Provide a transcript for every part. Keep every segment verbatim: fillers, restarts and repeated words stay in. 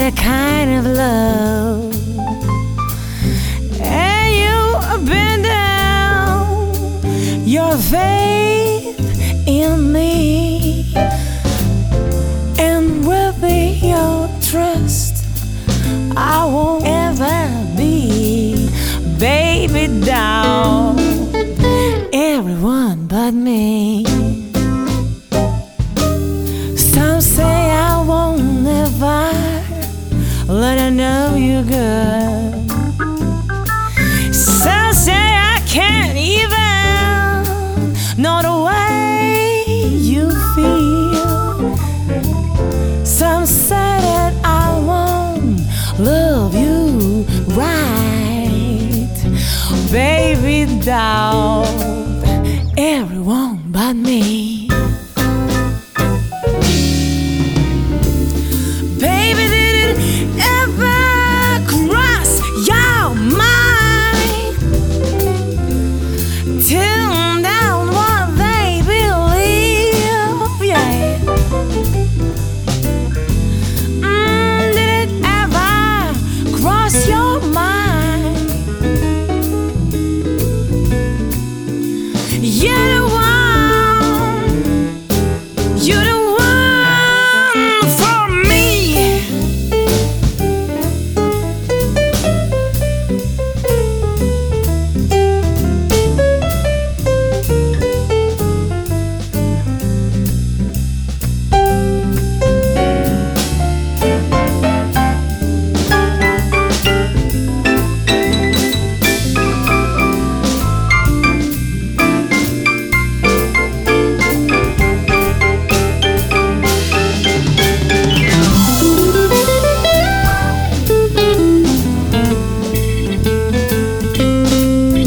that kind of love. And you abandon your faith in me, and with your trust I won't ever be, baby doll, everyone but me. Some say I won't never let her know you're good. Some say I can't even know the way you feel. Some say that I won't love you right, baby doll, everyone but me. Baby, did it ever cross your mind? Tune down what they believe, yeah. Mm, did it ever cross your mind? You're the one, you're the one for me.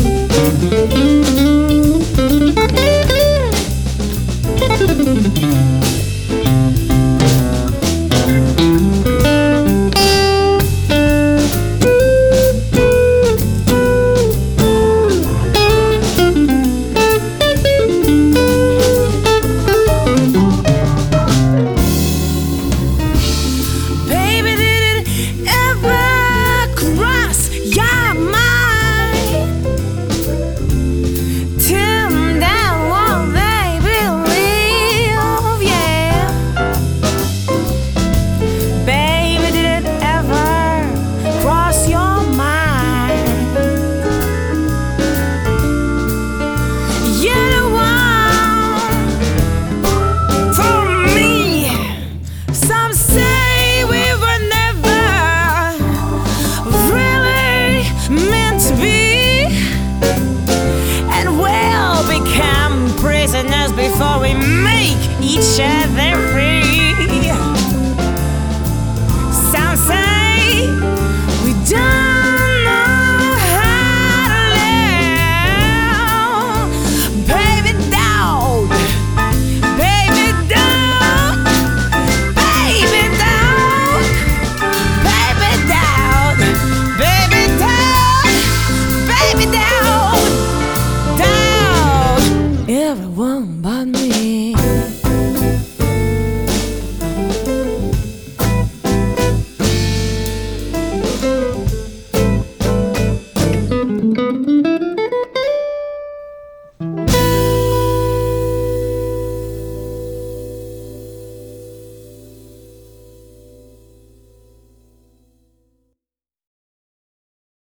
Thank you.